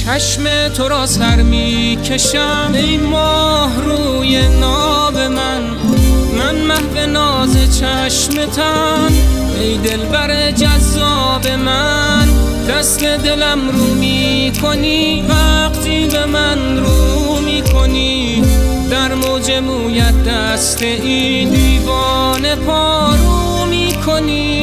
چشم تو را سر می کشم ای ماه روی ناب من محو ناز چشمتم ای دلبر جذاب من دست دلم رو می کنی وقتی به من رو می کنی در موج مویت دست این دیوانه پارو می کنی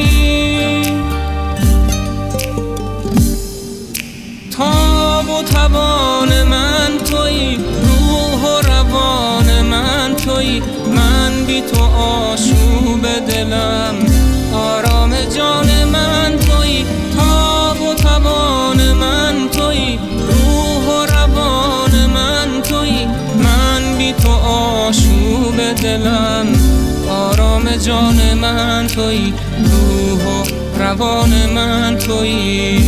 تاب و توان من تویی روح و روان من تویی من بی تو آشوب دلم آرام جان من تویی تاب و توان من تویی روح و روان من تویی من بی تو آشوب دلم آرام جان من تویی روح و روان من تویی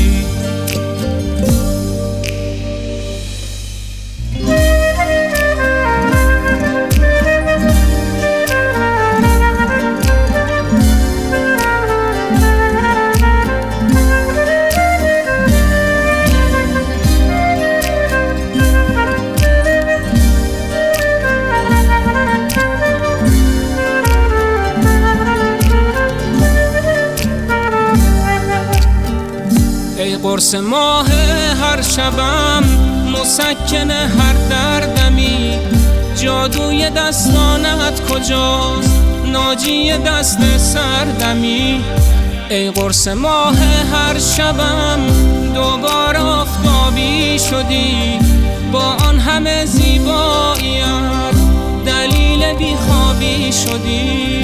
ای قرص ماه هر شبم مسکن هر دردمی جادوی دستانت کجاست ناجی دست سردمی ای قرص ماه هر شبم دوبار آفتابی شدی با آن همه زیباییت دلیل بیخوابی شدی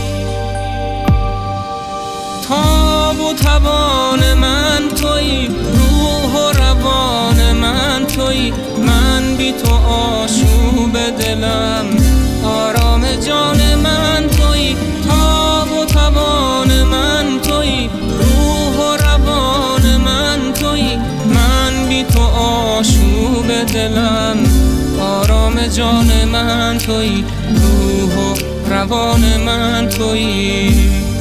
تاب و توان من تویی روح و روان من تویی من بی تو آشوب دلم آرام جان من تویی تاب و توان من تویی روح و روان من تویی من بی تو آشوب دلم آرام جان من تویی روح و روان من تویی